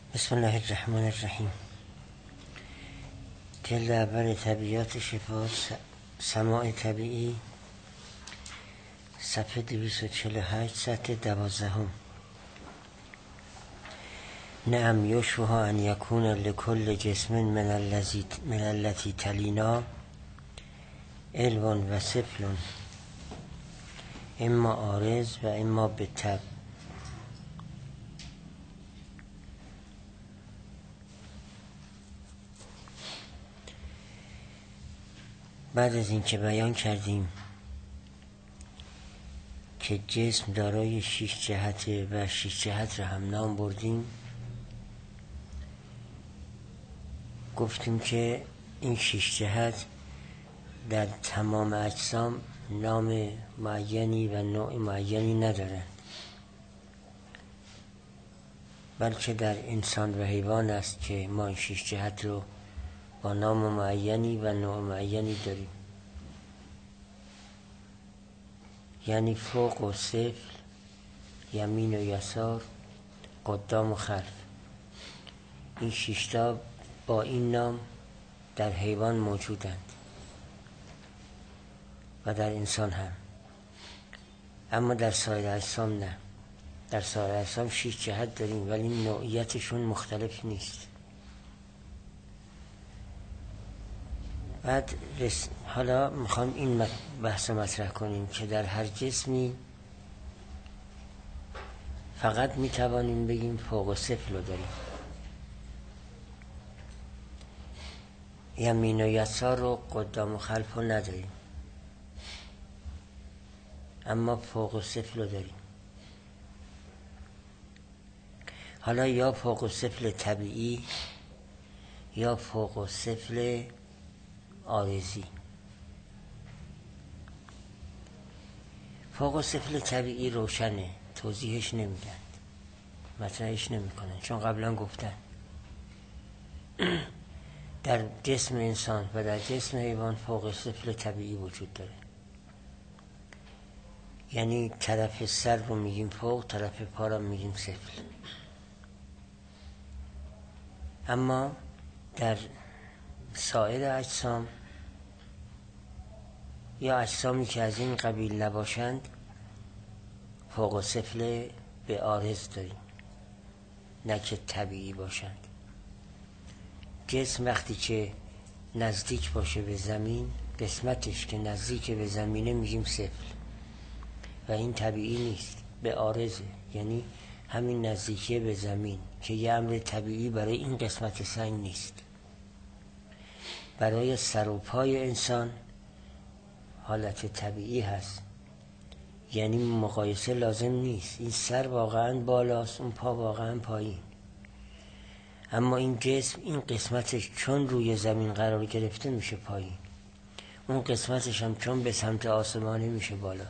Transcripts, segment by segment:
بسم الله الرحمن الرحیم. جلد اول طبیعیات شفا، سماع طبیعی، صفحه 248، سطح 12. نعم یشبه ان یکون لکل جسم من التی تلینا علو و سفل، اما عارض و اما بالطبع. بعد از اینکه بیان کردیم که جسم دارای 6 جهته و 6 جهت را هم نام بردیم، گفتیم که این 6 جهت در تمام اجسام نام معینی و نوع معینی ندارند، بلکه در انسان و حیوان است که ما این 6 جهت رو با نام معینی و نوع معینی داریم، یعنی فوق و سفل، یمین و یسار، قدام و خلف. این 6 تا با این نام در حیوان موجودند و در انسان هم، اما در سایر اجسام نه. در سایر اجسام 6 جهت داریم ولی نوعیتشون مختلف نیست. بعد حالا میخوام این بحث مطرح کنیم که در هر جسمی فقط میتوانیم بگیم فوق و سفل رو داریم، یمین و یسار رو قدام و خلف رو نداریم، اما فوق و سفل رو داریم. حالا یا فوق و سفل طبیعی یا فوق و سفل عارضی. فوق و سفل طبیعی روشنه، توضیحش نمیدن، مطرحش نمیکنن، چون قبلا گفتن در جسم انسان و در جسم حیوان فوق و سفل طبیعی وجود داره. یعنی طرف سر رو میگیم فوق، طرف پا رو میگیم سفل. اما در سایر اجسام یا اجسامی که از این قبیل نباشند فوق و سفل به عارض داریم، نه که طبیعی باشند. جسم وقتی که نزدیک باشه به زمین، قسمتش که نزدیک به زمینه میگیم سفل و این طبیعی نیست، به عارضه. یعنی همین نزدیکی به زمین که یه امر طبیعی برای این قسمت سنگ نیست. برای سر و پای انسان حالت طبیعی هست، یعنی مقایسه لازم نیست. این سر واقعا بالاست، اون پا واقعا پایین. اما این جسم این قسمتش چون روی زمین قرار گرفته میشه پایین، اون قسمتش هم چون به سمت آسمانه میشه بالا.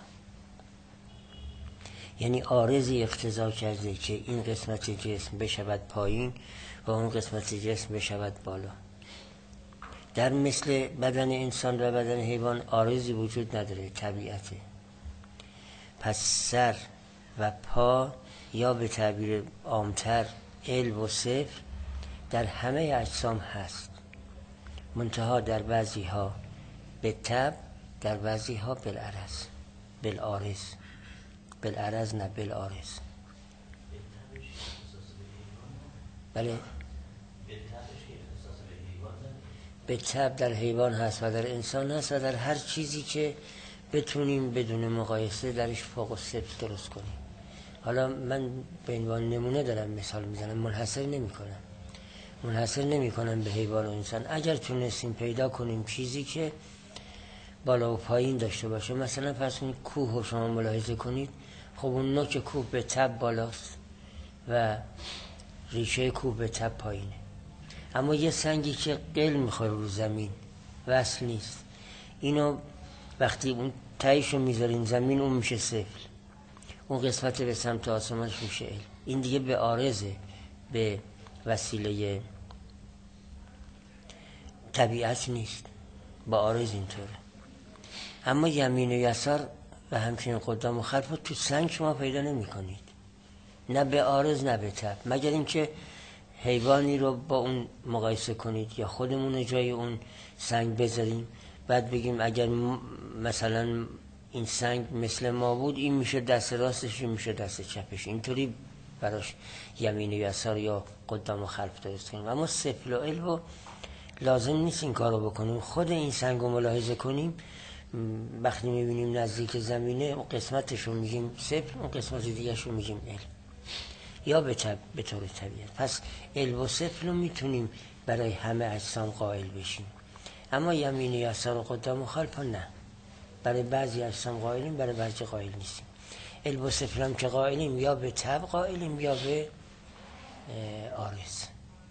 یعنی عارضی اقتضا کرده که این قسمت جسم بشود پایین و اون قسمت جسم بشود بالا. در مثل بدن انسان و بدن حیوان عارضی وجود نداره، طبیعته. پس سر و پا یا به تعبیر عامتر علو و سفل در همه اجسام هست، منتها در بعضی ها به طبع، در بعضی ها بالعرض، بالعارض. بالعرض نه بالعارض. بله، به طبع در حیوان هست و در انسان هست و در هر چیزی که بتونیم بدون مقایسه درش فوق و سفل درست کنیم. حالا من به عنوان نمونه دارم مثال میزنم، منحصر نمی کنم به حیوان و انسان. اگر تونستیم پیدا کنیم چیزی که بالا و پایین داشته باشه، مثلا فرض کنید کوه رو شما ملاحظه کنید، خب اون نوک کوه به طبع بالاست و ریشه کوه به طبع پایینه. اما یه سنگی که قل میخوره رو زمین، وصل نیست، اینو وقتی اون تایش رو میذارین زمین، اون میشه سفل، اون قسمت به سمت آسمانش میشه علم. این دیگه به عارضه، به وسیله طبیعت نیست، با عارض اینطوره. اما یمین و یسار و همچنین قدام و خلف تو سنگ شما پیدا نمی کنید، نه به عارض نه به طبع، مگر اینکه حیوانی رو با اون مقایسه کنید یا خودمون رو جای اون سنگ بذاریم، بعد بگیم اگر مثلا این سنگ مثل ما بود این میشه دست راستش، این میشه دست چپش، اینطوری براش یمین و یسار یا قدام و خلف درست کنیم. اما سفل و علو لازم نیست این کار رو بکنیم. خود این سنگ رو ملاحظه کنیم، وقتی میبینیم نزدیک زمینه اون قسمتش رو میگیم سفل، اون قسمت دیگرش رو میگیم علو یا به طور طبیعت. پس علو و سفل رو میتونیم برای همه اجسام قائل بشیم، اما یمین و یسار و قدام و خلف نه. برای بعضی اجسام قائلیم، برای بعضی قائل نیستیم. علو و سفل هم که قائلیم یا به طبع قائلیم یا به عارض.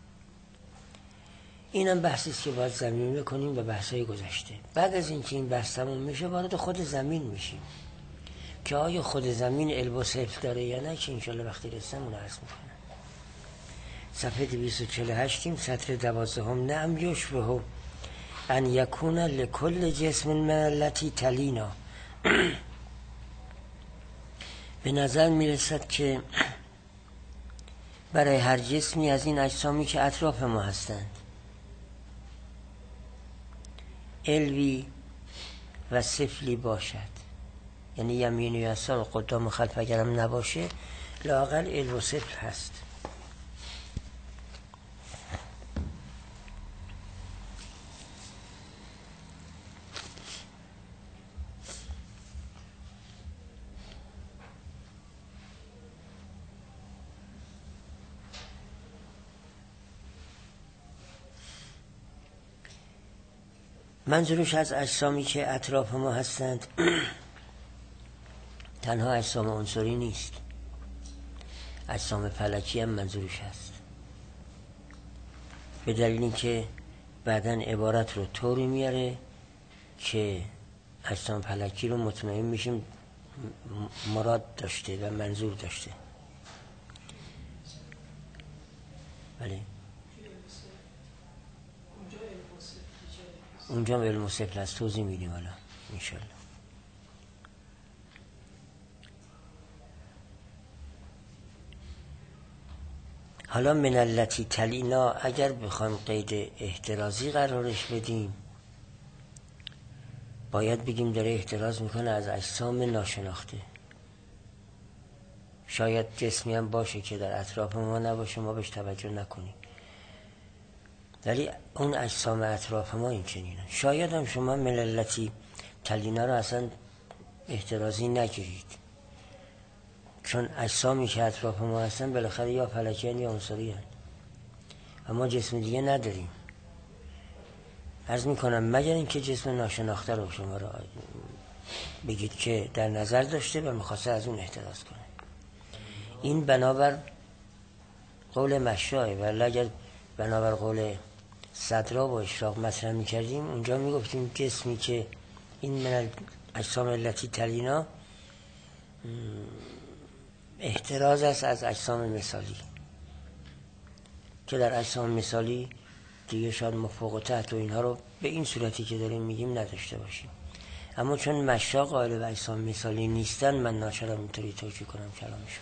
اینم بحثی است که باید زمین بکنیم به بحث‌های گذشته. بعد از اینکه این بحث تموم میشه وارد خود زمین میشیم که آیا خود زمین علو و سفل داره یا نه، که انشالله وقتی رسیدم اون عرض میکنم. صفحه 248 سطر 12. نعم یشبه ان یکون لکل جسم من التی تلینا. به نظر میرسد که برای هر جسمی از این اجسامی که اطراف ما هستند علوی و سفلی باشد، یعنی یمین و یسار و قدام و خلف اگرم نباشه لااقل علو و سفل هست. منظورش از اجسامی که اطراف ما هستند تنها اجسام عنصری نیست، اجسام فلکی هم منظورش هست، به دلیل اینکه بعداً عبارت رو طوری میاره که اجسام فلکی رو مطمئن میشیم مراد داشته و منظور داشته. بله اونجا علم و سفل هست، توضیح میدیم حالا انشالله. حالا من التی تلینا اگر بخوایم قید احترازی قرارش بدیم باید بگیم داره احتراز میکنه از اجسام ناشناخته. شاید جسمی هم باشه که در اطراف ما نباشه، ما بهش توجه نکنیم، ولی اون اجسام اطراف ما این چنینه. شاید هم شما من التی تلینا رو اصلا احترازی نگیرید، چون اجسامی که اطراف ما هستن بالاخره یا فلکی یا عنصری هستن، اما جسم دیگه نداریم. عرض میکنم مگر اینکه جسم ناشناخته رو شما رو بگید که در نظر داشته و میخواسته از اون احتراز کنه. این بنابر قول مشایخ، ولی اگر بنابر قول صدرا و اشراق مطرح میکردیم اونجا میگفتیم جسمی که این من اجسام التی تلینا احتراز است از اجسام مثالی، که در اجسام مثالی دیگه شاید ما فوق و تحت و اینها رو به این صورتی که داریم میگیم نداشته باشیم. اما چون مشایخ قائل به اجسام مثالی نیستن من ناچارم اینطوری توجیه کنم کلامشون.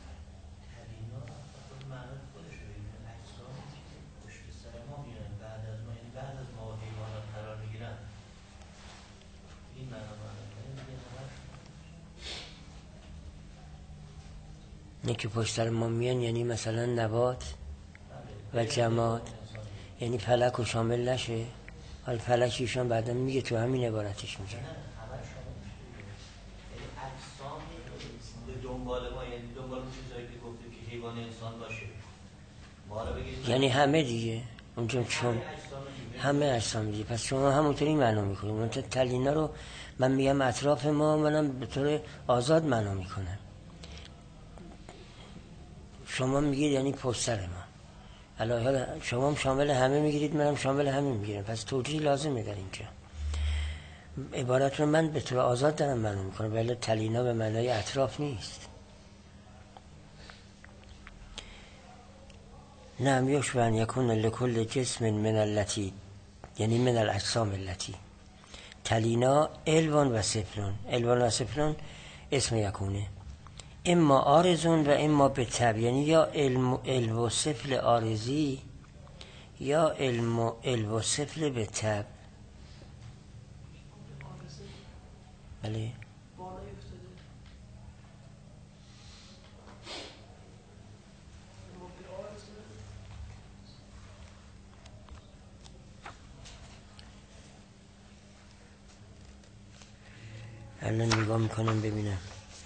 نه که پشت سر ما میان یعنی مثلا نبات و جماد، یعنی فلک رو شامل نشه. حال فلکیشان بعدا میگه تو همین عبارتش میگه یعنی همه دیگه اونجا، چون همه اجسام دیگه. پس شما همونطوری معنا میکنید. منتها تلینا رو من میگم اطراف ما، منم به طور آزاد معنا میکنم. شما میگید یعنی پشت سر ما. حالا شما هم شامل همه میگیرید، منم شامل همه میگیرم، پس توجیه لازمه در اینجا. عبارت رو من به طور آزاد دارم معنا میکنم، ولی تلینا به معنای اطراف نیست. نعم یشبه ان یکون لکل جسم من التی، یعنی من الاجسام التی تلینا علوان و سفلون. علوان و سفلون اسم یکونه. اما آرزون و اما به تب، یعنی یا علم و سفل آرزی یا علم و سفل به تب. بله الان نگاه میکنم ببینم.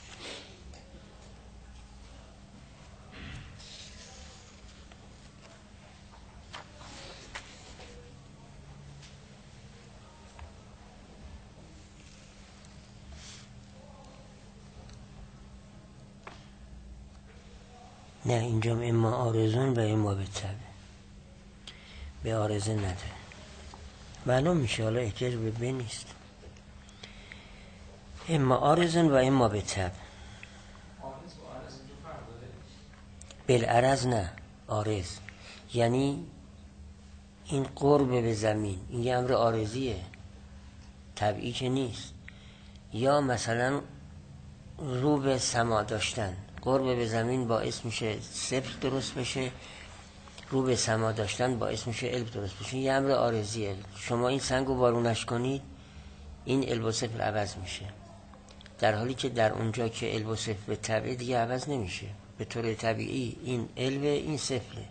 نه اینجا اما آرزون و اما به تب، به آرزه نداره. معلوم میشه، حالا احتیاج به نیست. اما آرزون و اما به تب. بالعرض نه، آرز یعنی این قرب به زمین، این یه امر آرزیه، طبیعی که نیست. یا مثلا رو به سما داشتن، قرب به زمین باعث میشه سفل درست بشه، رو به سما داشتن باعث میشه علب درست بشه. یه امر آرزیه. شما این سنگو بارونش کنید، این علب و سفل عوض میشه، در حالی که در اونجا که علب و سفل به طبع دیگه عوض نمیشه. به طور طبیعی این علب، این سفله.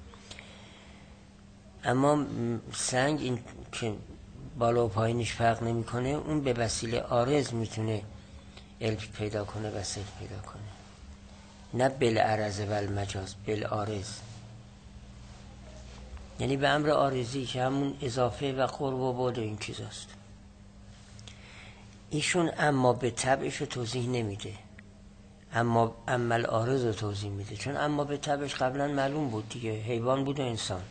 اما سنگ این که بالا و پایینش فرق نمیکنه، اون به وسیله آرز میتونه علب پیدا کنه و سفل پیدا کنه، نه بالعرض و المجاز، بالعارض، یعنی به امر آرزی که همون اضافه و قرب و بعد این چیزاست. ایشون اما به طبعش رو توضیح نمیده، اما عمل آرز رو توضیح میده، چون اما به طبعش قبلا معلوم بود دیگه، حیوان بود و انسان،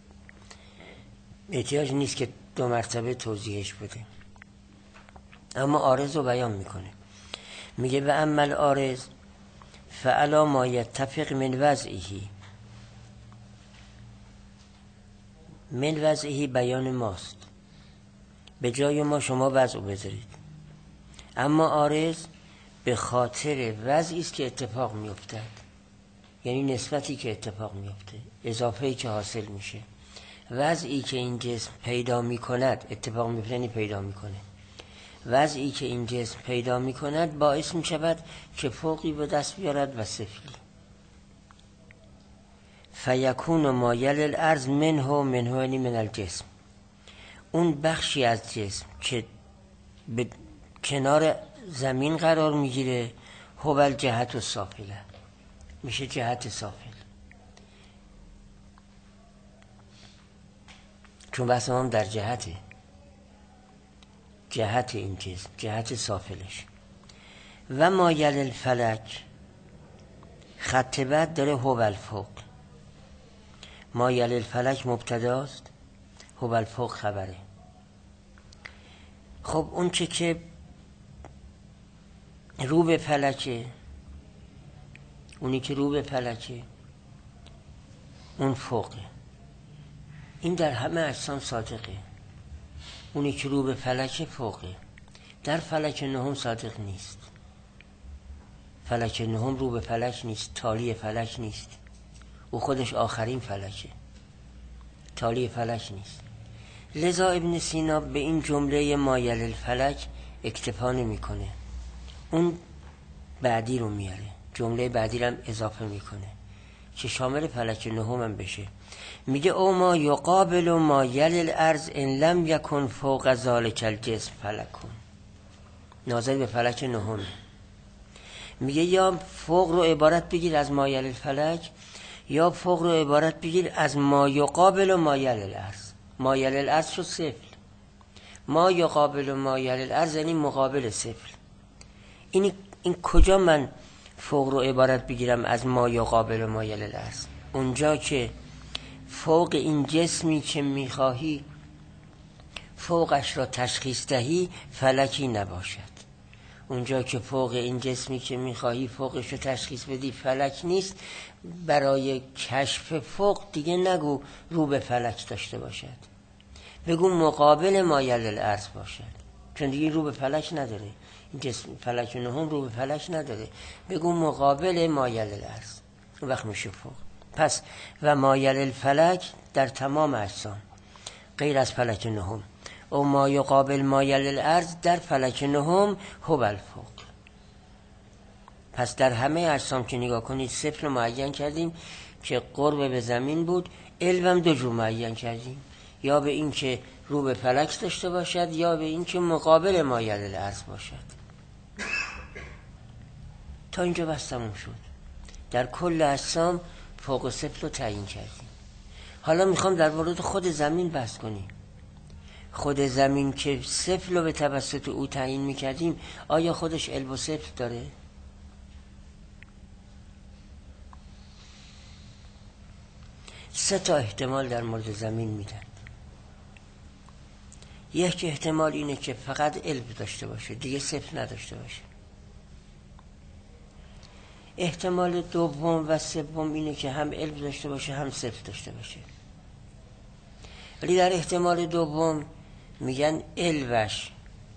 احتیاج نیست که دو مرتبه توضیحش بده. اما آرز رو بیان میکنه، میگه به عمل آرز فعلا ما یتفق من وضعیه. من وضعیه بیان ماست، به جای ما شما وضع بذارید. اما آرز به خاطر وضعی است که اتفاق میافتد، یعنی نسبتی که اتفاق میافته، اضافه‌ای که حاصل میشه. وضعی که این جسم پیدا میکند، اتفاق میفته یعنی پیدا میکنه، وضعی که این جسم پیدا میکند باعث میشود که فوقی به دست بیارد و سفلی. فیکون ما یلی الارض منه یعنی من الجسم، اون بخشی از جسم که به کنار زمین قرار میگیره، هو الجهت السافله، میشه جهت سافل. چون بحث ما هم در جهت این جسم، جهت سافلش. و ما یلی الفلک، خط بعد داره هو الفوق. ما یلی الفلک مبتداست، هو الفوق خبره. خب اون چه که رو به فلکه، اونی که رو به فلکه اون فوقه. این در همه اجسام صادقه، اونی که رو به فلکه فوقه. در فلک نهم صادق نیست، فلک نهم رو به فلک نیست، تالی فلک نیست، او خودش آخرین فلکه، تالی فلک نیست. لذا ابن سینا به این جمله ما یلی الفلک اکتفا نمیکنه، اون بعدی رو میاره، جمله بعدی رو هم اضافه میکنه که شامل فلک نهم هم بشه. میگه او ما یقابل ما یلی الارض ان لم یکن فوق ذلک الجسم فلکون، ناظر به فلک نهم. میگه یا فوق رو عبارت بگیر از ما یلی الفلک، یا فوق رو عبارت بگیر از ما یقابل ما یلی الارض. ما یلی الارض شو سفل، ما یقابل ما یلی الارض یعنی مقابل سفل. این کجا من فوق رو عبارت بگیرم از ما یقابل ما یلی الارض؟ اونجا که فوق این جسمی که میخواهی فوقش را تشخیص دهی فلکی نباشد. اونجا که فوق این جسمی که میخواهی فوقش رو تشخیص بدی فلک نیست، برای کشف فوق دیگه نگو رو به فلک داشته باشد، بگو مقابل ما یلی الارض باشد، چون دیگه رو به فلک نداره. این جسم فلک نهم رو به فلک نداره. بگو مقابل مایل الارض، اون وقت میشه فوق. پس و مایل الفلک در تمام اجسام غیر از فلک نهم او ما یقابل مایل الارض در فلک نهم هو الفوق. پس در همه اجسام که نگاه کنید صفر رو معین کردیم که قرب به زمین بود. علم دو جور معین کردیم، یا به این که رو به فلک داشته باشد یا به این که مقابل مایل الارض باشد. تا اینجا بس تموم شد. در کل اجسام فوق صفر رو تعیین کردیم. حالا میخوام در مورد خود زمین بحث کنیم. خود زمین که صفر رو به توسط او تعیین میکردیم، آیا خودش علم و صفر داره؟ سه تا احتمال در مورد زمین میدن. یک احتمال اینه که فقط علم داشته باشه، دیگه صفر نداشته باشه. احتمال دوم و سوم اینه که هم علم داشته باشه هم صفر داشته باشه. ولی در احتمال دوم میگن علوش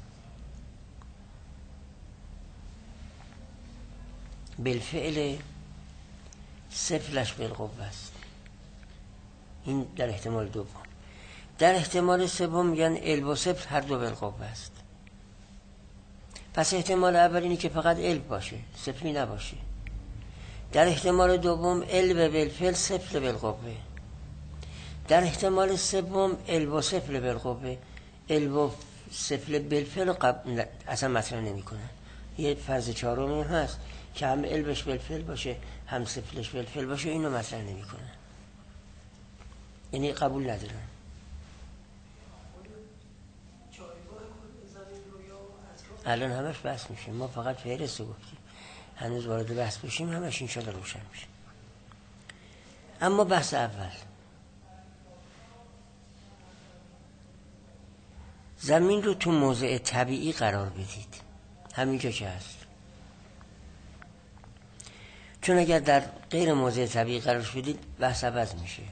بالفعل صفرش بالقوه است. این در احتمال دوم. در احتمال سوم میگن علم و صفر هر دو بالقوه است. پس احتمال اول اینه که فقط علم باشه، صفری نباشه. در احتمال دوم علم بالفعل صفر بالقوه. در احتمال سوم علم و صفر بالقوه. علم و صفر بالفعل اصلا مطرح نمیکنن. یه فرض چهارمی هست که هم علمش بالفعل باشه هم صفرش بالفعل باشه، اینو مطرح نمیکنن، یعنی قبول ندارن. الان همش بحث میشه، ما فقط فهرست رو گفتیم، هنوز وارد بحث بشیم همش انشاءالله روشن میشه. اما بحث اول، زمین رو تو موضع طبیعی قرار بدید، همینجا که هست. چون اگر در غیر موضع طبیعی قرارش بدید بحث عوض میشه.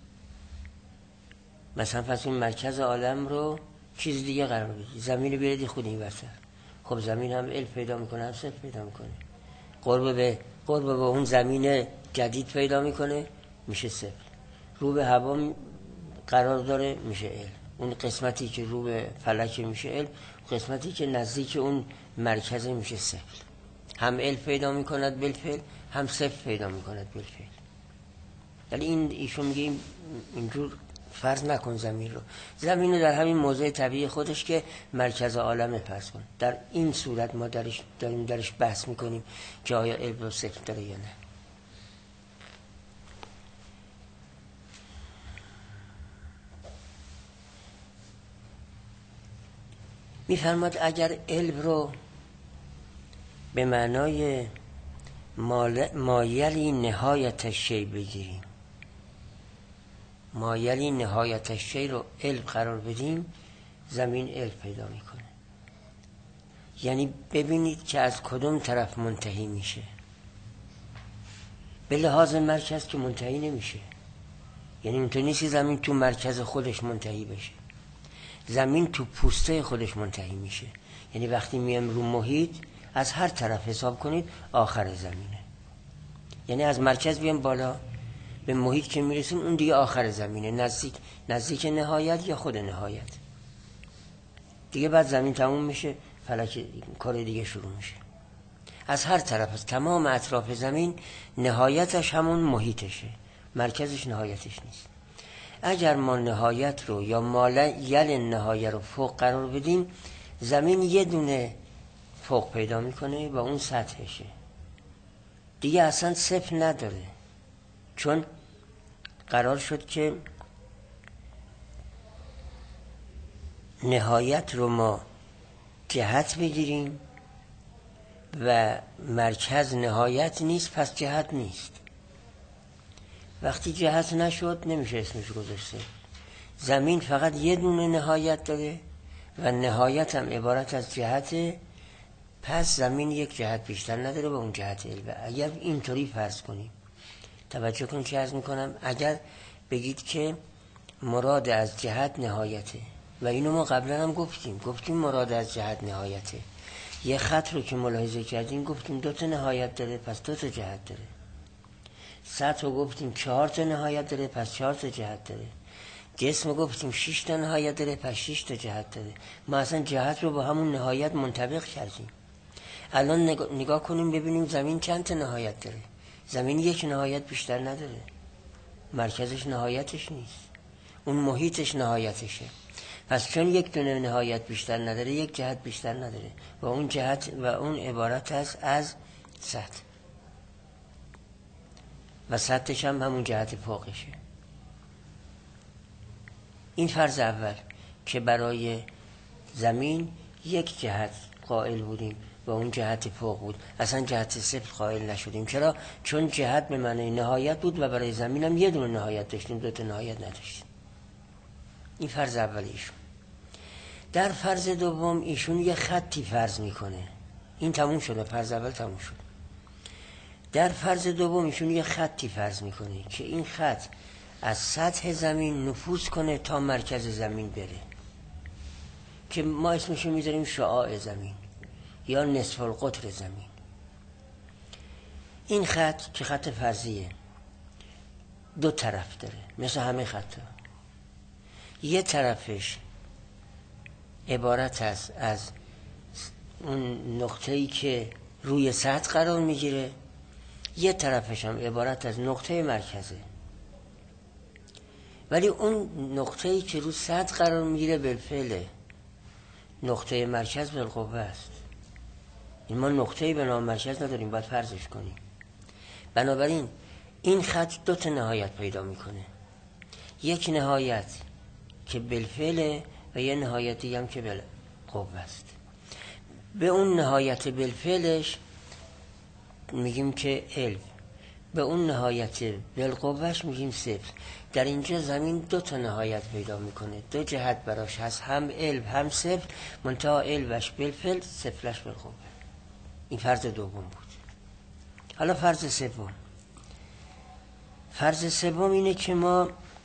مثلا پس این مرکز عالم رو چیز دیگه قرار بدید، زمین رو بیارید خود این وسط. خب زمین هم علم پیدا میکنه هم صفر پیدا میکنه، قرب به اون زمین جدید پیدا میکنه میشه صفر. رو به هوا قرار داره میشه علم. اون قسمتی که رو به فلک میشه علم، قسمتی که نزدیک اون مرکز میشه صفر. هم علم پیدا میکند بالفعل هم صفر پیدا میکند بالفعل. ولی ایشون میگه اینجور فرض نکن زمین رو. زمین رو در همین موضع طبیعی خودش که مرکز عالم فرض کن. در این صورت ما داریم درش بحث میکنیم که آیا علم و صفر داره یا نه. میفرماد اگر علم رو به معنای مایلی نهایت شی بگیریم، مایلی نهایت شی رو علم قرار بدیم، زمین علم پیدا میکنه. یعنی ببینید که از کدوم طرف منتهی میشه. به لحاظ مرکز که منتهی نمیشه، یعنی اونطور نیست زمین تو مرکز خودش منتهی بشه. زمین تو پوسته خودش منتهی میشه. یعنی وقتی میم رو محیط از هر طرف حساب کنید آخر زمینه. یعنی از مرکز بیام بالا به محیط که میرسیم اون دیگه آخر زمینه، نزدیک نهایت یا خود نهایت دیگه. بعد زمین تموم میشه، فلک کار دیگه شروع میشه. از هر طرف، از تمام اطراف زمین نهایتش همون محیطشه، مرکزش نهایتش نیست. اگر ما نهایت رو یا مایل نهایت رو فوق قرار بدیم، زمین یه دونه فوق پیدا میکنه و اون سطحشه، دیگه اصلا صفر نداره. چون قرار شد که نهایت رو ما جهت بگیریم و مرکز نهایت نیست، پس جهت نیست. وقتی جهت نشد نمیشه اسمش گذاشته. زمین فقط یه دونه نهایت داره و نهایت هم عبارت از جهته، پس زمین یک جهت بیشتر نداره و اون جهت علمه. اگر اینطوری فرض کنیم، توجه کن که عرض میکنم، اگر بگید که مراد از جهت نهایته، و اینو ما قبلا هم گفتیم مراد از جهت نهایته، یه خط رو که ملاحظه کردیم گفتیم 2 تا نهایت داره، پس 2 تا جهت داره. سطح رو گفتیم 4 تا نهایت داره، پس 4 تا جهت داره. جسم رو گفتیم 6 تا نهایت داره، پس 6 تا جهت داره. ما اصلا جهت رو با همون نهایت منطبق کردیم. الان نگاه کنیم ببینیم زمین چند تا نهایت داره. زمین یک نهایت بیشتر نداره. مرکزش نهایتش نیست، اون محیطش نهایتشه. پس چون یک دونه نهایت بیشتر نداره، یک جهت بیشتر نداره و اون جهت و اون عبارت است از سطح و سطحش هم همون جهت فوقشه. این فرض اول که برای زمین یک جهت قائل بودیم و اون جهت فوق بود، اصلا جهت صفر قائل نشدیم. چرا؟ چون جهت به معنی نهایت بود و برای زمین هم یه دونه نهایت داشتیم، 2 تا نهایت نداشتیم. این فرض اول ایشون. در فرض دوم ایشون یه خطی فرض میکنه. این تموم شده، فرض اول تموم شد. در فرض دوم ایشون یه خطی فرض میکنه که این خط از سطح زمین نفوذ کنه تا مرکز زمین بره، که ما اسمشو میذاریم شعاع زمین یا نصف القطر زمین. این خط که خط فرضیه 2 طرف داره مثل همه خطا. یه طرفش عبارت است از اون نقطه‌ای که روی سطح قرار میگیره، یه طرفش هم عبارت از نقطه مرکزه. ولی اون نقطه‌ای که روی سطح قرار میگیره بالفعل نقطه مرکز بالقوه است. ما نقطه‌ای به نام مرکز نداریم، باید فرضش کنیم. بنابراین این خط 2 تا نهایت پیدا میکنه، یک نهایت که بالفعل و یه نهایت دیگه هم که بالقوه است. به اون نهایت بالفعلش میگیم که الف، به اون نهایت بالقوهش میگیم صفر. در اینجا زمین 2 تا نهایت پیدا میکنه، 2 جهت براش هست، هم الف هم صفر، منتها الفش بالفعل صفرش بالقوه. این فرض دوم بود. حالا فرض سوم. فرض سوم اینه که ما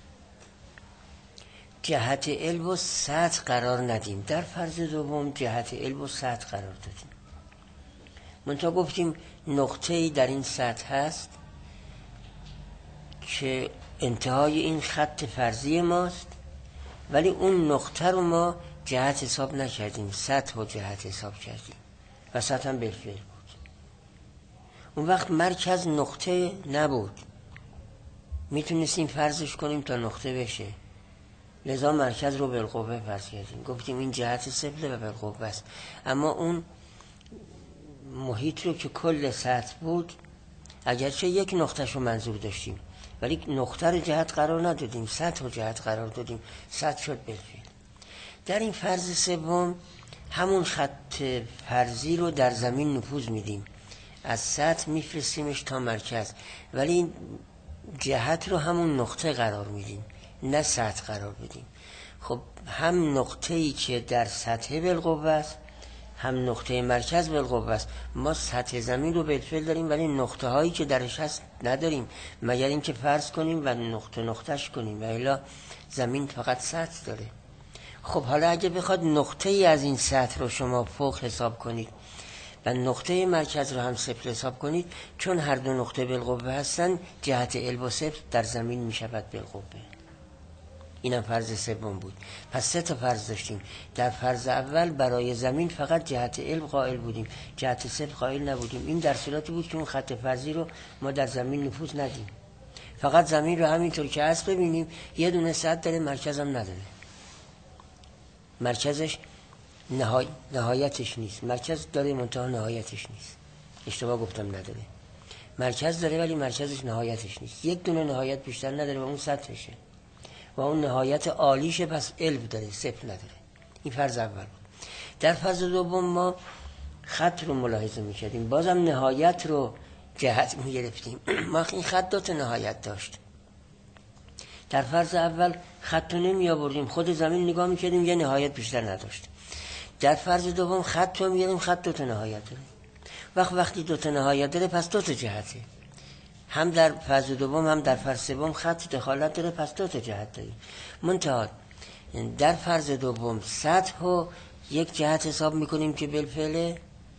جهت الف و سطح قرار ندیم. در فرض دوم جهت الف و سطح قرار دادیم، منتها گفتیم نقطه‌ای در این سطح هست که انتهای این خط فرضی ماست، ولی اون نقطه رو ما جهت حساب نکردیم، سطح و جهت حساب کردیم و سطح هم بالفعل بود. اون وقت مرکز نقطه نبود، میتونستیم فرضش کنیم تا نقطه بشه، لذا مرکز رو بالقوه فرض کردیم، گفتیم این جهت صفر و بالقوه است. اما اون محیط رو که کل سطح بود، اگرچه یک نقطهش رو منظور داشتیم ولی نقطه رو جهت قرار ندادیم، سطح رو جهت قرار دادیم، سطح شد بالفعل. در این فرض سوم همون خط فرضی رو در زمین نفوذ میدیم، از سطح میفرستیمش تا مرکز، ولی جهت رو همون نقطه قرار میدیم، نه سطح قرار بدیم. خب هم نقطه‌ای که در سطح بالقوه است، هم نقطه مرکز بالقوه است. ما سطح زمین رو بالفعل داریم ولی نقطه هایی که درش هست نداریم، مگر اینکه فرض کنیم و نقطه نقطهش کنیم، و الا زمین فقط سطح داره. خب حالا اگه بخواد نقطه ای از این سطح رو شما فوق حساب کنید و نقطه مرکز رو هم صفر حساب کنید، چون هر دو نقطه بالقوه هستن، جهت الف و صفر در زمین می شود بالقوه. اینم فرض سوم بود. پس 3 تا فرض داشتیم. در فرض اول برای زمین فقط جهت الف قائل بودیم، جهت صفر قائل نبودیم. این در صورتی بود که اون خط فرضی رو ما در زمین نفوذ ندیم، فقط زمین رو همینطور که هست ببینیم، یه دونه سطح داره، مرکز هم نداره، مرکزش نهایتش نیست، مرکز داره منتها نهایتش نیست. اشتباه گفتم نداره، مرکز داره ولی مرکزش نهایتش نیست، یک دونه نهایت بیشتر نداره و اون سطحشه و اون نهایت عالیشه، پس الف داره، صفر نداره. این فرض اول بود. در فرض دوم ما خط رو ملاحظه میکردیم، بازم نهایت رو جهت میگرفتیم. ما این خط 2 تا نهایت داشت. در فرض اول خط رو نمی آوردیم، خود زمین نگاه میکردیم، یه نهایت بیشتر نداشت. در فرض دوم خط رو میگیریم، خط 2 تا نهایت داره. وقتی 2 تا نهایت داره پس 2 تا جهته، هم در فرض دوم هم در فرض سوم خط دخالت داره، پس 2 تا جهت داره. منتها در فرض دوم سطح رو یک جهت حساب میکنیم که بالفعل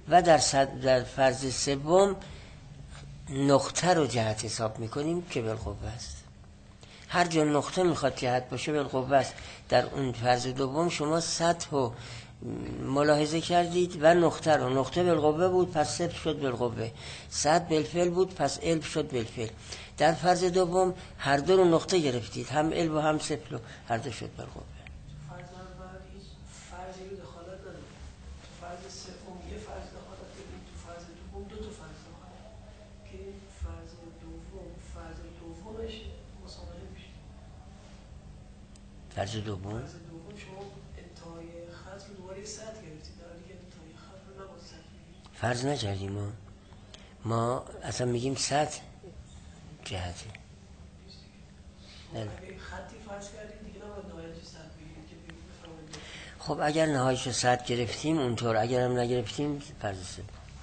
و در فرض سوم نقطه رو جهت حساب میکنیم که بالقوه است. هر جا نقطه میخواد جهت باشه بالقوه است. در اون فرض دوم شما سطح رو ملاحظه کردید و نقطه رو، نقطه بالقوه بود پس صفر شد بالقوه، سطح بالفعل بود پس الف شد بالفعل. در فرض دوم هر دو رو نقطه گرفتید، هم الف و هم صفر و هر دو شد بالقوه. فرض اول هیچ فرضی رو دخالت نداره، تو فرض سوم یه فرض دخالت داریم، تو فرض دوم دو تا فرض دخالت که فرض دومش مساوی میشه. فرض دوم شما انتهای خط رو دوباره سطح گرفتید، در حالی که انتهای خط رو نباید سطح بگیرید. فرض نکردیم، ما اصلا میگیم سطح جهته. اگه خطی فرض کردید دیگه نباید نهایتش سطح بگیرید که بفهمید. خب اگر نهایتش رو سطح گرفتیم اونطور، اگر هم نگرفتیم فرض سوم.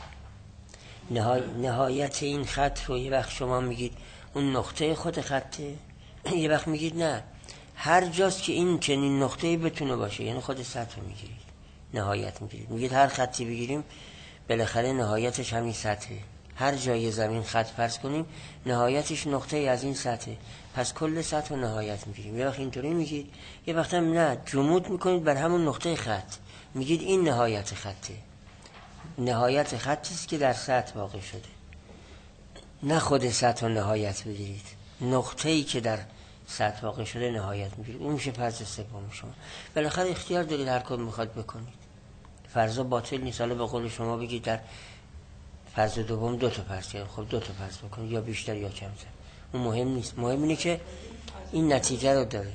نهایت این خط رو یه وقت شما میگید اون نقطه خود خطه، یه وقت میگید نه، هر جاست که این چنین نقطه‌ای بتونه باشه، یعنی خود سطح رو میگیرید، نهایت میگیرید. میگید هر خطی بگیریم بالاخره نهایتش همین سطحه. هر جای زمین خط فرض کنیم نهایتش نقطه از این سطحه، پس کل سطح رو نهایت میگیریم. یه وقت اینطوری میگید، یه وقت هم نه، جمود میکنید بر همون نقطه خط، میگید این نهایت خطه. نهایت خطی است که در سطح واقع شده، نه خود سطح رو نهایت بگیرید، نقطه‌ای که در سطح واقع شده نهایت میگیرید. اون میشه فرض سوم شما. بالاخره اختیار دارید هر کدوم میخواد بکنید، فرضا باطل نیست. حالا به قول شما بگید در فرض دوم دو تا فرض کردید، خب دو تا فرض بکنید، یا بیشتر یا کمتر، اون مهم نیست. مهم اینه که این نتیجه رو داره.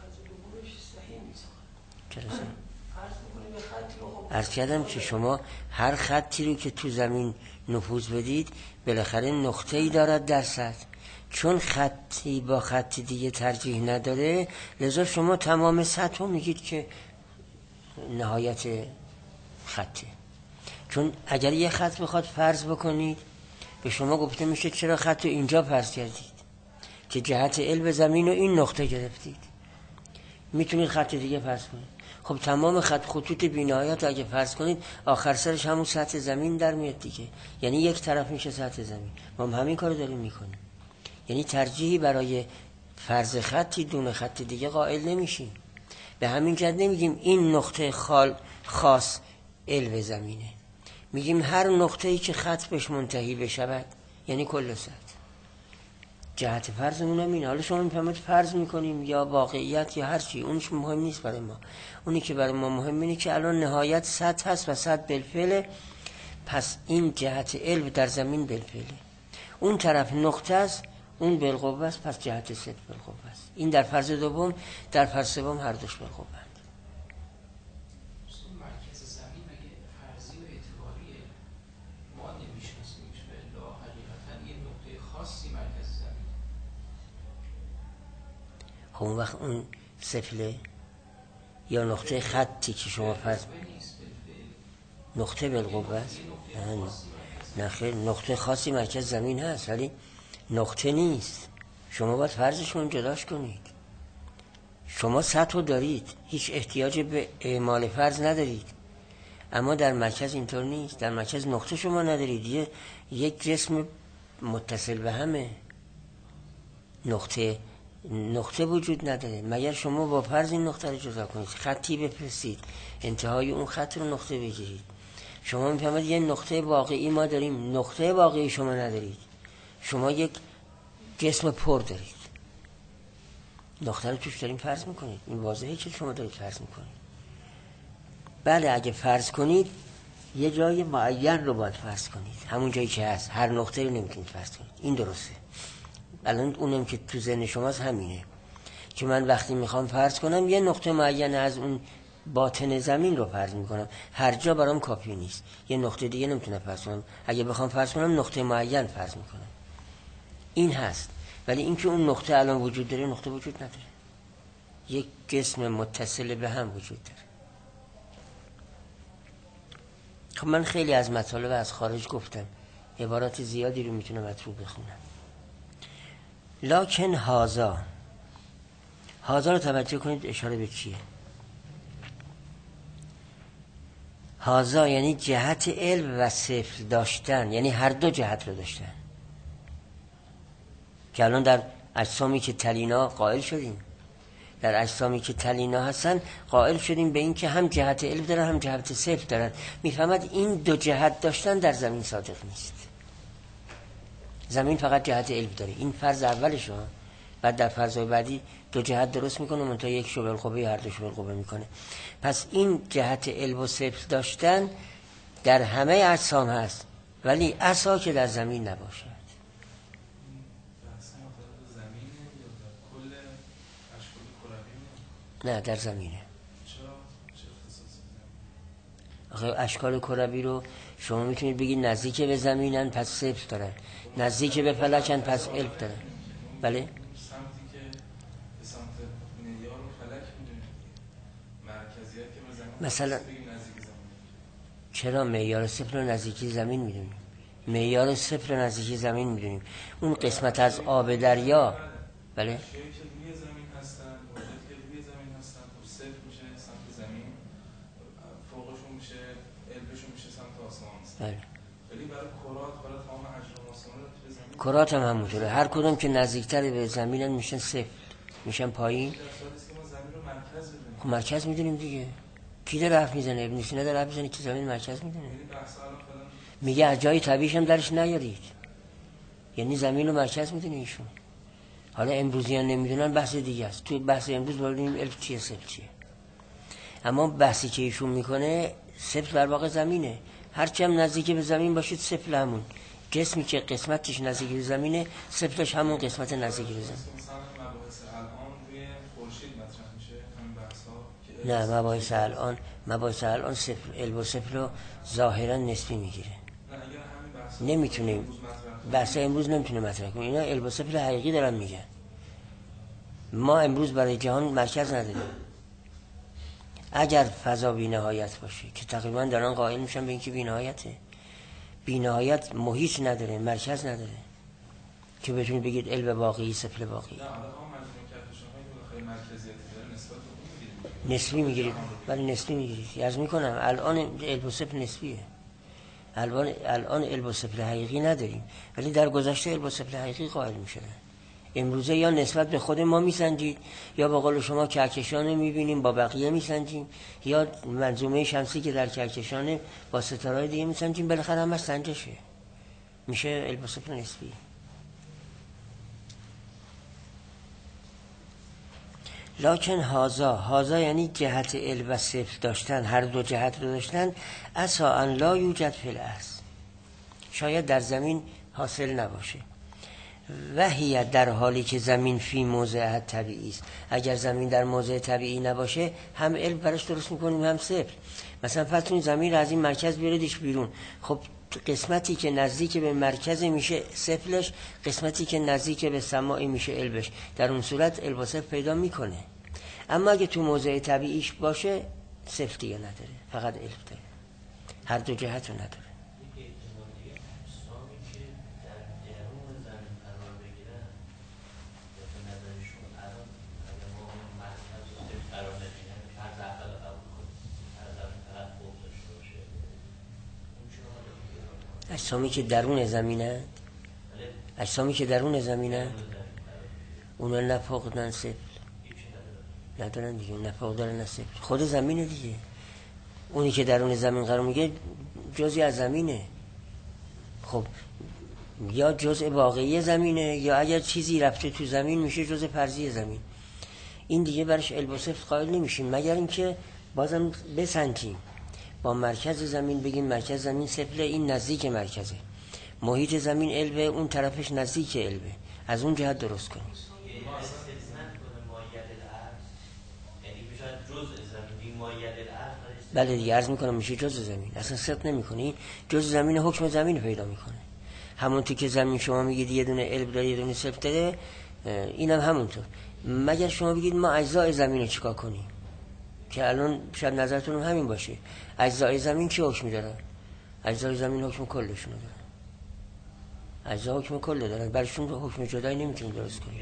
چرا عرض کردم که شما هر خطی رو که تو زمین نفوذ بدید بالاخره نقطه‌ای دارد در سطح، چون خطی با خطی دیگه ترجیح نداره، لذا شما تمام سطح رو میگید که نهایت خطه. چون اگر یه خط بخواد فرض بکنید، به شما گفته میشه چرا خط رو اینجا فرض کردید که جهت علم زمین رو این نقطه گرفتید، میتونید خط دیگه فرض کنید. خب تمام خطوط بی‌نهایت اگه فرض کنید آخر سرش همون سطح زمین در میاد دیگه، یعنی یک طرف میشه سطح زمین. ما هم همین کارو داریم میکنیم، یعنی ترجیحی برای فرض خطی دون خط دیگه قائل نمیشیم. به همین جهت نمیگیم این نقطه خاص علو زمینه، میگیم هر نقطه‌ای که خط بهش منتهی بشود یعنی کل سطح. جهت فرضمون هم اینه. حالا شما میفهمید فرض میکنیم یا واقعیت یا هر چی، اونش مهم نیست برای ما. اونی که برای ما مهم اینه که الان نهایت سطح هست و سطح بالفعل، پس این جهت علو در زمین بالفعله، اون طرف نقطه است، اون بالقوه است، پس جهت سطح بالقوه است. این در فرض دوم. در فرض سوم هر دوش بالقوه است. مرکز زمین اگه فرضی و اعتباریه ما نمیشناسیمش، به لا حقیقتا یه نقطه خاصی مرکز زمین. خب اون وقت اون سفله یا نقطه خطی که شما فرض نقطه بالقوه است. نه خیر، نقطه خاصی مرکز زمین هست ولی نقطه نیست. شما باید فرضشون جداش کنید. شما سطح رو دارید، هیچ احتیاج به اعمال فرض ندارید، اما در مرکز اینطور نیست. در مرکز نقطه شما ندارید، یک جسم متصل به همه، نقطه وجود نداره مگر شما با فرض این نقطه رو جدا کنید، خطی بفرستید، انتهای اون خط رو نقطه بگیرید. شما میفهمید یه نقطه واقعی ما داریم، نقطه واقعی شما ندارید. شما یک جسم پر دارید، نقطه رو توش داریم فرض میکنید. این واضحه که شما دارید فرض میکنید. بله اگه فرض کنید یه جای معین رو باید فرض کنید، همون جایی که هست، هر نقطه رو نمیتونید فرض کنید. این درسته. الان اونم که تو ذهن شماست همینه که من وقتی میخوام فرض کنم یه نقطه معین از اون باطن زمین رو فرض میکنم، هر جا برام کافی نیست، یه نقطه دیگه نمیتونم فرض کنم. اگه بخوام فرض کنم نقطه معین فرض میکنم. این هست. ولی اینکه اون نقطه الان وجود داره، نقطه وجود نداره، یک جسم متصل به هم وجود داره. خب من خیلی از مطالب از خارج گفتم، عبارات زیادی رو میتونم مطلوب بخونم. لکن هازا رو توجه کنید، اشاره به چیه؟ هازا یعنی جهت علم و صفر داشتن، یعنی هر دو جهت رو داشتن، که الان در اجسامی که تلینا قائل شدیم، در اجسامی که تلینا هستن قائل شدیم به این که هم جهت علم دارن هم جهت صفر دارن. میفهمد این دو جهت داشتن در زمین صادق نیست. زمین فقط جهت علم داره، این فرض اولشه. بعد در فرض‌های بعدی دو جهت درست میکنه، منتها یک شبه القوه هر دو شبه القوه میکنه. پس این جهت علم و صفر داشتن در همه اجسام هست، ولی عصا که در زمین نباشد. نه، در زمینه. آخه اشکال کروی رو شما میتونید بگید نزدیک به زمینن پس صفر دارن، نزدیک به فلکن پس علم دارن. بله؟ سمتی که به سمت معیار و فلک میدونید، مرکزیت که به زمین مثلا نزدیک زمین. چرا معیار صفر رو نزدیکی زمین میدونیم؟ معیار صفر رو نزدیکی زمین میدونیم. اون قسمت از آب دریا، بله؟ اشیایی که روی زمین هستن، موجوداتی که روی زمین هستن، خب صفر میشه سمت زمین، فوقشون میشه علمشون میشه سمت آسمان. بله. ولی برای کرات، برای تمام اجرام آسمانی به زمین، کرات هم همونطوره. هر کدوم که نزدیکتر به زمینن میشن صفر، میشن پایین. در صورتی است که ما زمین رو مرکز بدونیم. خب مرکز میدونیم دیگه. کی داره حرف میزنه؟ ابن سینا داره حرف میزنه که زمین مرکز میدونه. یعنی بحث الان فعلا میگه از جای طبیعیش هم درش نیارید، یعنی زمین رو مرکز میدونه ایشون. حالا امروزیان نمیدونن بحث دیگه است. تو بحث امروز ببینیم علم چیه صفر چیه. اما بحثی که ایشون میکنه صفر در واقع زمینه. هرچی هم نزدیک به زمین باشید صفر همون. جسمی که قسمتش نزدیک به زمینه صفرش همون قسمت نزدیک به زمین. مثلا مباحث الان روی خورشید مطرح میشه، همین بحثا که نه، مباحث الان صفر علم و صفر رو ظاهرا نسبی میگیره. نه اگر همین بحثا نمیتونه بحث امروز نمیتونه مطرح کنه. اینا علم و صفر حقیقی دارن میگن. ما امروز برای جهان مرکز نداریم. اگر فضا بی‌نهایت باشه که تقریبا دارن قائل میشن به اینکه بی‌نهایته، بی‌نهایت محیط نداره، مرکز نداره که بتونید بگید علم واقعی صفر واقعی. نه الان ما مجموع کهکشان‌هایی که خیلی مرکزیتی داره نسبت به اون می‌گیریم. نسبی میگیرید، ولی نسبی میگیرید. عرض میکنم الان علم و صفر نسبیه. الان علم و صفر حقیقی نداریم، ولی در گذشته علم و صفر حقیقی قائل میشدن. امروزه یا نسبت به خود ما میسنجید، یا با قول شما کهکشان میبینیم با بقیه میسنجیم، یا منظومه شمسی که در کهکشان با ستاره‌های دیگه میسنجیم. بالاخره همش سنجشه، میشه علم و صفر نسبی. لکن هازا یعنی جهت علم و صفر داشتن، هر دو جهت رو داشتن. عسا ان لا یوجد فی الارض، شاید در زمین حاصل نباشه. و هی در حالی که زمین فی موضع طبیعی است. اگر زمین در موضع طبیعی نباشه هم علم براش درست میکنیم هم صفر. مثلا فرض زمین رو از این مرکز بیاریدش بیرون، خب قسمتی که نزدیک به مرکز میشه صفرش، قسمتی که نزدیک به سماعی میشه علمش. در اون صورت علم و صفر پیدا میکنه. اما اگه تو موضع طبیعیش باشه صفر دیگه نداره، فقط علم داره، هر دو جهت رو نداره. اجسامی که درون زمینه، اجسامی که درون زمینه اونا نه فوق نه صفر ندارن دیگه، نه فوق دارن نه صفر. خود زمینه دیگه. اونی که درون زمین قرار میگه جزئی از زمینه. خب یا جزء واقعی زمینه، یا اگر چیزی رفته تو زمین میشه جزء فرضی زمین. این دیگه برش علم و صفر قائل نمیشیم، مگر اینکه بازم بسنجیم با مرکز زمین، بگیم مرکز زمین صفر، این نزدیک مرکزه، محیط زمین علمه، اون طرفش نزدیک علمه، از اون جهت درست کنیم. بله دیگه، عرض میکنم میشه جزء زمین، اصلا صدق نمیکنه. جزء زمین حکم زمین پیدا میکنه. همونطور که زمین شما میگید یه دونه علم داره یه دونه صفر داره، اینم همونطور. مگر شما بگید ما اجزای زمین رو چیکار کنیم، که الان شاید نظرتون همین باشه. اجزای زمین چی حکمی دارن؟ اجزای زمین حکم کلشون دارن. اجزا حکم کل دارن، برشون حکم جدایی نمیتونیم درست کنیم.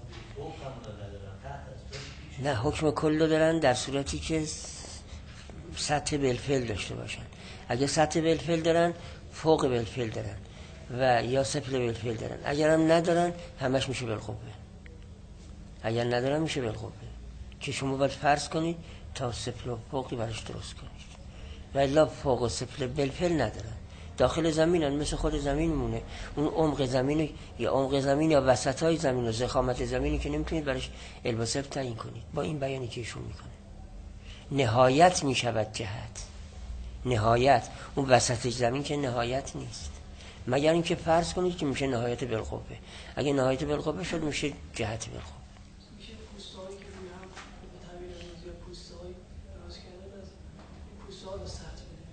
نه، حکم کل دارن در صورتی که سطح بالفعل داشته باشن. اگه سطح بالفعل دارن فوق بالفعل دارن و یا سفل بالفعل دارن. اگر هم ندارن همش میشه بالقوه. اگر ندارن میشه بالقوه که شما باید فرض کنید تا سفل و فوقی براش درست کنید و الا فوق و سفل بالفعل ندارن. داخل زمینن، مثل خود زمین مونه. اون عمق زمین یا عمق زمین یا وسطای زمین و ضخامت زمینی که نمیتونید براش علم و سفل تعیین کنید. با این بیانی که ایشون میکنه نهایت میشود جهت. نهایت اون وسط زمین که نهایت نیست، مگر اینکه فرض کنید که میشه نهایت بالقوه. اگه نهایت بالقوه شد میشه جهت بالقوه. میشه پوستهایی که روی هم به تعبیر امروزی یا پوستهایی درست کردن از پوسته‌ها رو سطح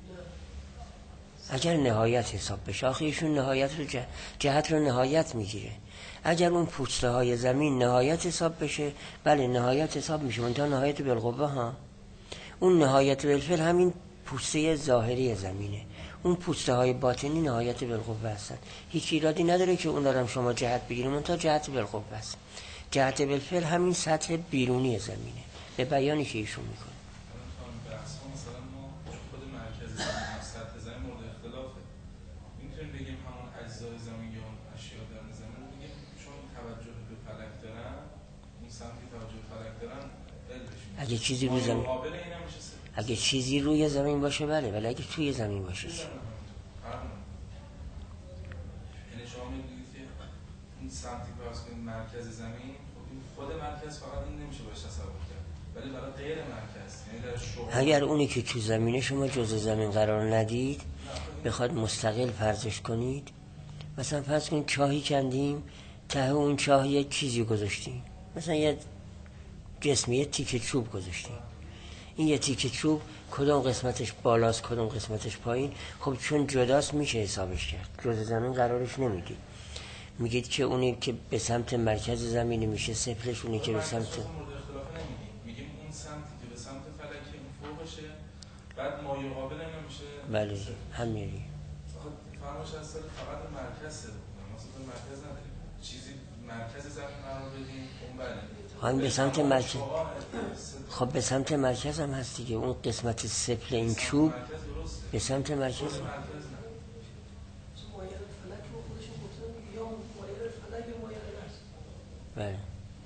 اگر نهایت حساب بشه، آخه ایشون نهایت رو جهت رو نهایت میگیره. اگر اون پوسته های زمین نهایت حساب بشه، بله نهایت حساب میشه، منتها نهایت بالقوه ها. اون نهایت بالفعل همین پوسته ظاهری زمینه. اون پوسته های باطنی نهایت بالقوه هستن. هیچ ایرادی نداره که اون دارم شما جهت بگیریم، منتها جهت بالقوه است. جهت بالفعل همین سطح بیرونی زمینه به بیانی که ایشون میکنه. بگیم همون اجزای زمین یا اشیا در زمین رو بگیم چون توجه به فلک دارن، این سمتی توجه به فلک دارن علمشون. اگه چیزی روی زمین اگه چیزی روی زمین باشه بله، ولی اگه توی زمین باشه یعنی شما میگید که این سمتی فرض کنید مرکز زمین، خود مرکز فقط این نمیشه باشه تصور کرد، ولی برای غیر مرکز یعنی در شعاع اگر اونی که تو زمینه شما جزء زمین قرار ندید بخواد مستقل فرضش کنید، مثلا فرض کنید چاهی کندیم، ته اون چاه یه چیزی گذاشتیم، مثلا یه جسمی یه تیکه چوب گذاشتیم. این یه تیکه چوب کدوم قسمتش بالاست کدوم قسمتش پایین، خب چون جداست میشه حسابش کرد. جزء زمین قرارش نمیدید، میگید که اونی که به سمت مرکز زمین میشه سفلش، اونی که به سمت میگیم اون سمتی که به سمت فلکی اون فوقشه، بعد مایقابل نمیشه. بله همینی. فرمایش از فقط مرکز مثلا مرکز نداریم، چیزی مرکز زمین قرار بدیم اون بله. هم به سمت مرکز، خب به سمت مرکز هم هست دیگه. اون قسمت سفل این چوب به سمت مرکز. مایل فلک رو خودشون گفتن یا مایل فلک یا مایل بله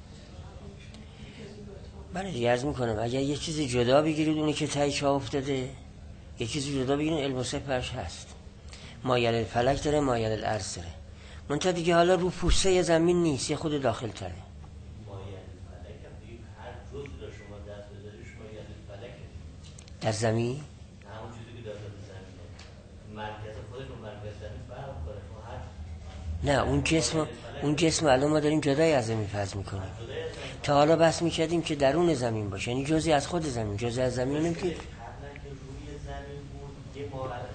بله دیگه عرض میکنم اگر یه چیزی جدا بگیرید اونی که تایی چاه افتاده، یه چیزی جدا بگیرید علم و سفرش هست. مایل الفلک داره، مایل الارض داره، منتها دیگه حالا رو پوسته زمین نیست، یه خود داخل تره. مایل الفلک هم دیگه هر جز رو شما دست بذاریش مایل الفلک در زمین همون چیزی که داخل زمینه مرکز خودش و مرکز زمین فرق کنه. شما هر نه اون جسم الان ما داریم جدای از زمین فرض میکنیم. تا حالا بحث میکردیم که درون زمین باشه، یعنی جزئی از خود زمین، جزئی از زمین نمیشه. قبلا که روی زمین بود یه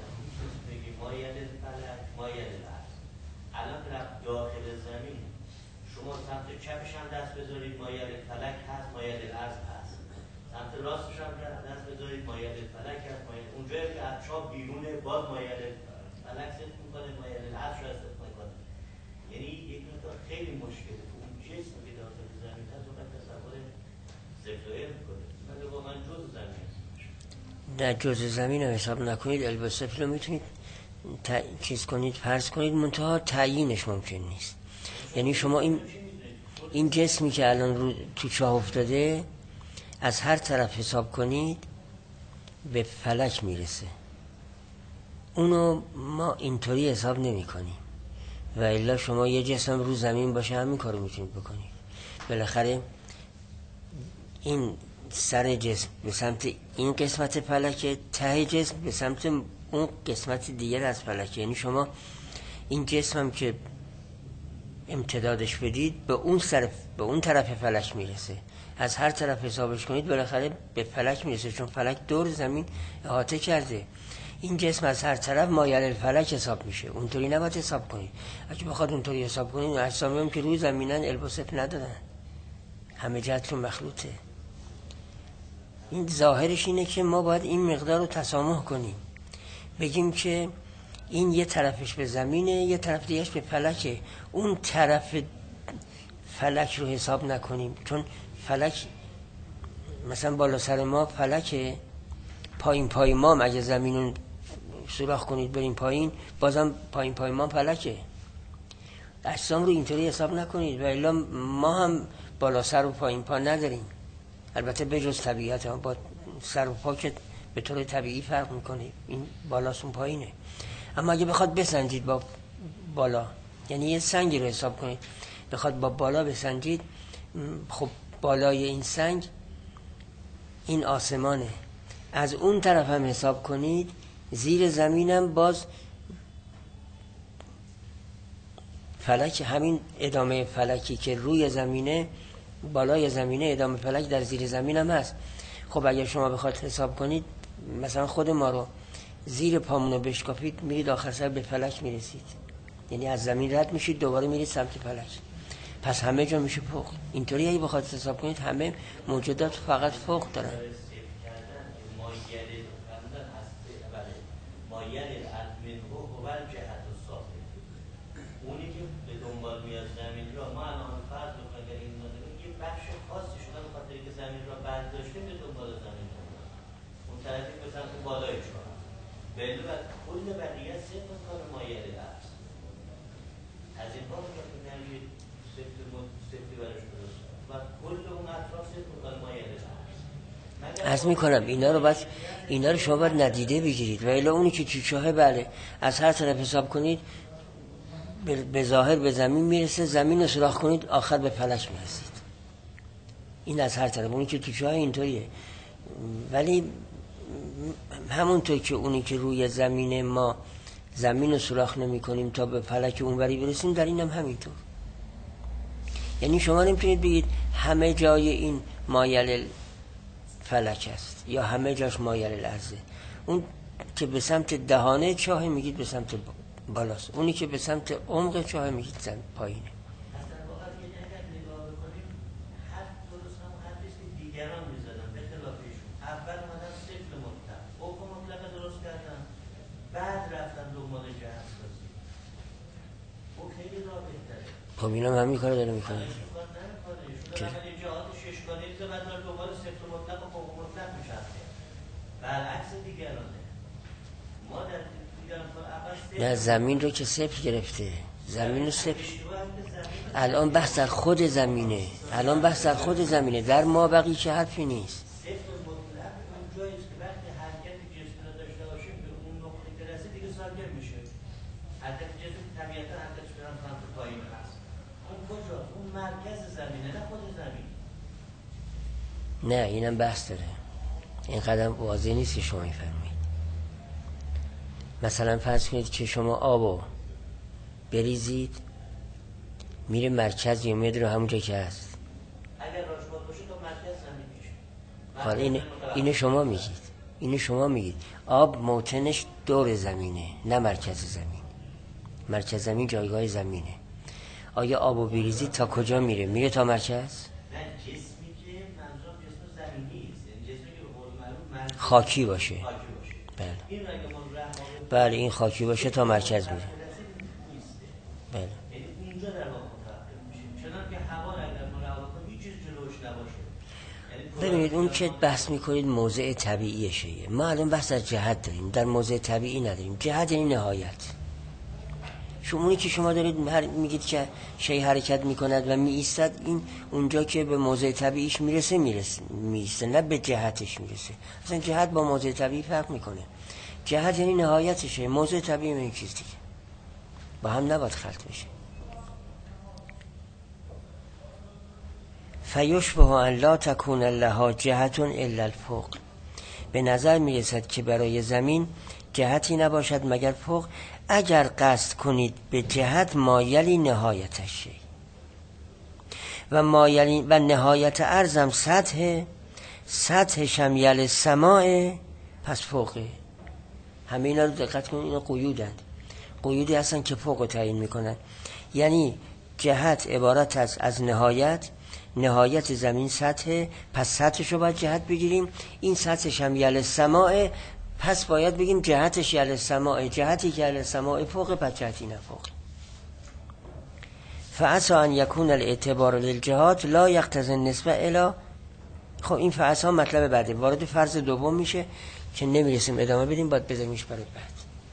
مایل الفلک مایل الارض، الان رفت داخل زمین شما سمت چپش هم دست بذارید مایل الفلک هست، مایل الارض هست، سمت راستش هم دست بذارید مایل الفلک هست، مایل اونجایی که از چاه بیرونه باز مایل الفلک ست میکنه، مایل الارض رو ست میکنه. یعنی یک مقدار خیلی مشکله که اون جسم که داخل زمین هست اون تصور زفلوئر میکنه، ولی واقعا جز زمین هست. نه جزء زمین رو حساب نکنید، البته سفل رو میتونید چیز کنید فرض کنید، منتها تعیینش ممکن نیست. یعنی شما این جسمی که الان رو تو چاه افتاده از هر طرف حساب کنید به فلک میرسه، اونو ما اینطوری حساب نمی کنیم. و الا شما یه جسم رو زمین باشه همین کارو میتونید بکنید. بالاخره این سر جسم به سمت این قسمت فلکه، ته جسم به سمت اون قسمت دیگر از فلکه. یعنی شما این جسم هم که امتدادش بدید به اون طرف فلک میرسه، از هر طرف حسابش کنید بالاخره به فلک میرسه، چون فلک دور زمین احاطه کرده. این جسم از هر طرف مایل الفلک حساب میشه، اونطوری نباید حساب کنید. اگه بخواد اونطوری حساب کنید اجسامی هم که روی زمینن الباسف ندارن، همه جهتشون مخلوطه. این ظاهرش اینه که ما باید این مقدار رو تسامح کنیم، بگیم که این یه طرفش به زمینه یه طرف دیگهش به فلکه، اون طرف فلک رو حساب نکنیم، چون فلک مثلا بالا سر ما فلکه، پایین ما اگه زمینون سوراخ کنید بریم پایین، بازم پایین ما فلکه. اجسام رو اینطوری حساب نکنید و الا ما هم بالا سر و پایین پا نداریم. البته به جز طبیعت هم با سر و پا که به طور طبیعی فرق میکنه، این بالاست اون پایینه. اما اگه بخواد بسنجید با بالا، یعنی یه سنگی رو حساب کنید بخواد با بالا بسنجید، خب بالای این سنگ این آسمانه، از اون طرف هم حساب کنید زیر زمینم باز فلک، همین ادامه فلکی که روی زمینه بالای زمینه ادامه فلک در زیر زمین هم هست. خب اگر شما بخواید حساب کنید مثلا خود ما رو زیر پامونو بشکافید میرید آخر سر به فلک میرسید، یعنی از زمین رد میشید دوباره میرید سمت فلک، پس همه جا میشه فوق. اینطوری اگه بخواید حساب کنید همه موجودات فقط فوق دارن. اونی که به دنبال میاد زمین را، ما الان فرض بکنیم اگر این یه بخش خاصی شده به خاطر که زمین را برداشتیم به دنبال زمین را، اون طرفی به سمت بالای شما بله و کل بقیه صرف کار مایل است. از این ها که نمیگه سفتی برش درست و کل اون اطراف صرف کار مایل است. عرض میکنم اینا رو شما باید ندیده بگیرید و الا اونی که چوچهه بله از هر طرف حساب کنید به ظاهر به زمین میرسه، زمین رو سراخ کنید آخر به فلک میرسید. این از هر طرف، اونی که توچه های اینطوریه. ولی همونطور که اونی که روی زمین ما زمین رو سراخ نمی کنیم تا به فلک اونوری برسیم، در این هم همینطور. یعنی شما نمیتونید بگید همه جای این مایل فلک است یا همه جاش مایل الارضه. اون که به سمت دهانه چاه میگید به سمت بالاست، اونی که به سمت عمق چاه میگید سمت پایینه. اصلا واقعا اگر نگاه بکنیم هر درست هم حرفیست که دیگران میزدن به خلاف ایشون. اول اومدن صفر مطلق حکم مطلق درست کردن، بعد رفتن دنبال جهت سازی. او خیلی راه بهتره. خب اینا هم همین کار داره میکنه. ایشون کار نمیکنه، ایشون اول جهات ششگانه ریزه بعد دنبال صفر مطلق و حکم مطلق میشرده، برعکس دیگرانه. ما در نه زمین رو که صفر گرفته، زمین رو صفر. الان بحث در خود زمینه، الان بحث در خود زمینه، در ما بقیه چه حرفی نیست. صفر مطلق اون جایی است که وقتی حرکت جسم را داشته باشیم به اون نقطه که رسید دیگه ساکن میشه. حرکت جسم طبیعتا حرکتش برام سمت پایین هست. اون کجاست؟ اون مرکز زمینه، نه خود زمین. نه اینم بحث داره، این قدم واضح نیست که شما میفهمید. مثلا فرض کنید که شما آبو بریزید میره مرکز یا میاد رو همونجا که هست. اگر راشباد باشه تو مرکز زمین میشه. حالا اینو شما میگید آب موطنش دور زمینه نه مرکز زمین. مرکز زمین جایگاه زمینه. آیا آبو بریزید تا کجا میره؟ میره تا مرکز؟ نه جسمی که منظورم جسم زمینی است، یعنی جسمی که به قول معروف خاکی باشه. بله. این اگه ما بله این خاکی باشه تا مرکز میره. بله. یعنی اونجا در واقع متوقف میشیم، چنان که هوا اگر ما رها کنیم هیچ چیز جلوش نباشه. ببینید اون که بحث میکنید موضع طبیعیشه، ما الان بحث از جهت داریم، در موضع طبیعی نداریم. جهت یعنی نهایت. شمونی که شما دارید میگید که شی حرکت میکند و میایستد، این اونجا که به موضع طبیعیش میرسه میایسته، نه به جهتش میرسه. اصلا جهت با موضع طبیعی فرق میکنه. جهت یعنی نهایتشه، موضع طبیعی این چیز دیگه با هم نباید خلط بشه. فیشبه ان لا تکون لها جهت الا الفوق. به نظر میرسد که برای زمین جهتی نباشد مگر فوق. اگر قصد کنید به جهت مایلی نهایتش و مایلی و نهایت ارزم سطح شمیل سماع، پس فوقه. همه اینا رو دقت کنید، اینا قیودند، قیودی هستن که فوق رو تعیین میکنن. یعنی جهت عبارت است از نهایت زمین سطح، پس سطحش رو باید جهت بگیریم. این سطحش هم یل سماع، پس باید بگیم جهتش یل سماع، جهتی که یل سماع فوق، پس جهتی نفوق. فعسا ان یکون الاعتبار للجهات لا یقتضی النسبه الی. خب این فعسا مطلب بعده وارد فرض دوم میشه که نمیرسیم ادامه بدیم، باید بذاریمش برای بعد.